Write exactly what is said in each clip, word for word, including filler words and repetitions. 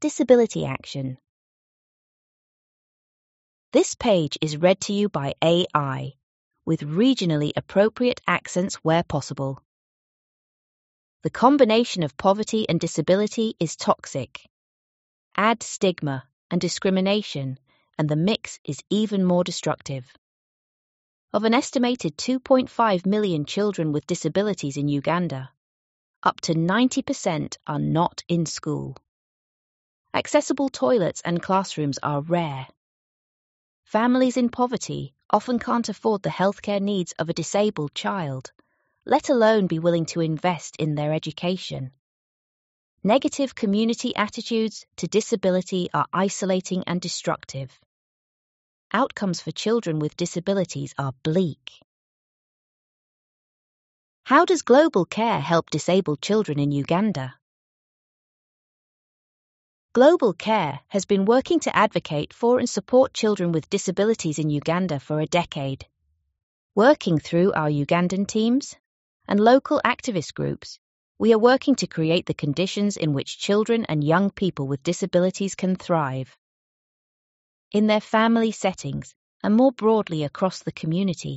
Disability Action. This page is read to you by A I, with regionally appropriate accents where possible. The combination of poverty and disability is toxic. Add stigma and discrimination, and the mix is even more destructive. Of an estimated two point five million children with disabilities in Uganda, up to ninety percent are not in school. Accessible toilets and classrooms are rare. Families in poverty often can't afford the healthcare needs of a disabled child, let alone be willing to invest in their education. Negative community attitudes to disability are isolating and destructive. Outcomes for children with disabilities are bleak. How does Global Care help disabled children in Uganda? Global Care has been working to advocate for and support children with disabilities in Uganda for a decade. Working through our Ugandan teams and local activist groups, we are working to create the conditions in which children and young people with disabilities can thrive. In their family settings and more broadly across the community.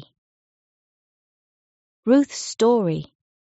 Ruth's story.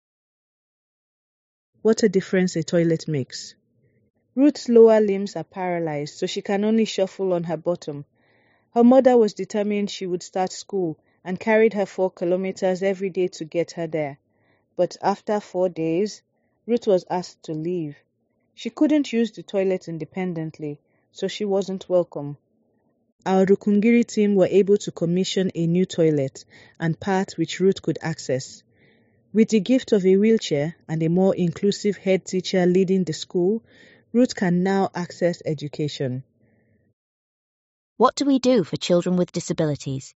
What a difference a toilet makes. Ruth's lower limbs are paralyzed, so she can only shuffle on her bottom. Her mother was determined she would start school and carried her four kilometers every day to get her there. But after four days, Ruth was asked to leave. She couldn't use the toilet independently, so she wasn't welcome. Our Rukungiri team were able to commission a new toilet and part which Ruth could access. With the gift of a wheelchair and a more inclusive head teacher leading the school, Ruth can now access education. What do we do for children with disabilities?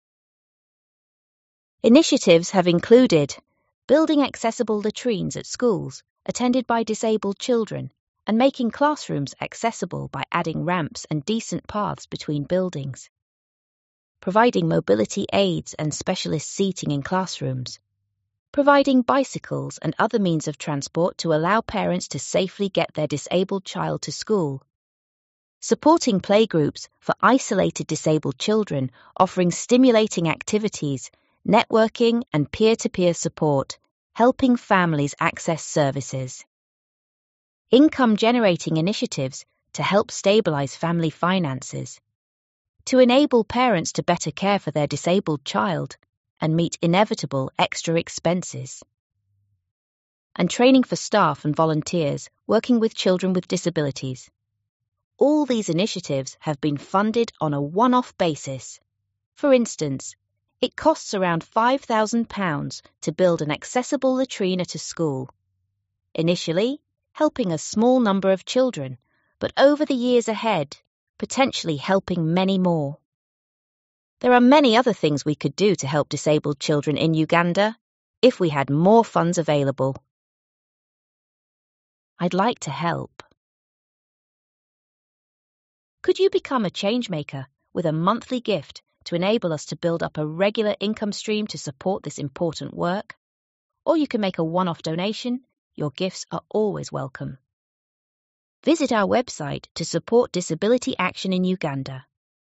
Initiatives have included building accessible latrines at schools attended by disabled children and making classrooms accessible by adding ramps and decent paths between buildings, providing mobility aids and specialist seating in classrooms, providing bicycles and other means of transport to allow parents to safely get their disabled child to school, supporting playgroups for isolated disabled children, offering stimulating activities, networking and peer-to-peer support, helping families access services. Income-generating initiatives to help stabilize family finances, to enable parents to better care for their disabled child and meet inevitable extra expenses. And training for staff and volunteers working with children with disabilities. All these initiatives have been funded on a one-off basis. For instance, it costs around five thousand pounds to build an accessible latrine at a school. Initially, helping a small number of children, but over the years ahead, potentially helping many more. There are many other things we could do to help disabled children in Uganda if we had more funds available. I'd like to help. Could you become a changemaker with a monthly gift to enable us to build up a regular income stream to support this important work? Or you can make a one-off donation. Your gifts are always welcome. Visit our website to support disability action in Uganda.